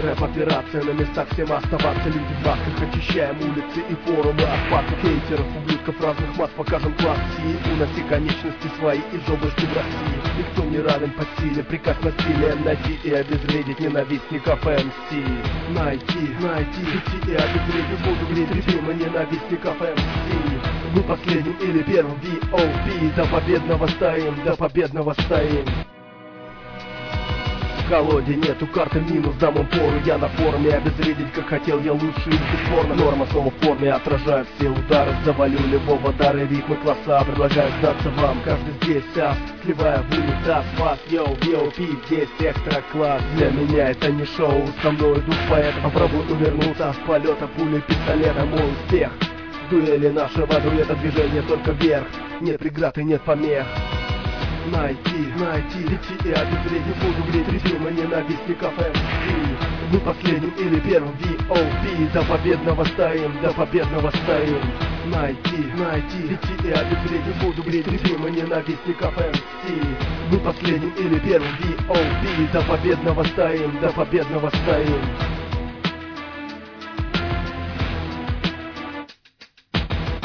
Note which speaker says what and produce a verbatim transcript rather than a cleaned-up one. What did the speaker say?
Speaker 1: Рэп-операция на местах, всем оставаться. Люди в масках, очищаем улицы и форумы от фактов. Хейтеров, ублюдков разных масс, покажем класс сии. Уноси конечности свои из области в России. Никто не равен по силе, приказ насилием найти и обезвредить ненавистников эм си. Найти, найти, идти и обезвредить буду греть режима ненавистников эм си. Мы последним или первым ви о пи. До победного стоим, до победного стоим. В колоде нету карты, минус, дам им пору. Я на форме, обезвредить как хотел я лучше и бесспорно. Норма снова в форме, отражаю все удары. Завалю любого дара, ритмы класса. Предлагаю сдаться вам, каждый здесь ас, сливая в унитаз вас. Йоу, ви о пи, здесь экстра класс. Для меня это не шоу, со мной идут поэты. Попробуй увернуться от полета пули пистолета. Мой успех в дуэли нашего дуэта, движение только вверх. Нет преград и нет помех. Найти, найти, идти и обезвредить буду греть режима ненавистников эм си. Мы последним или первым ви о пи. До победного стоим, до победного стоим. Найти, найти, идти и обезвредить буду греть режима ненавистников эм си. Мы последним или первым ви о пи. До победного стоим, до победного стоим.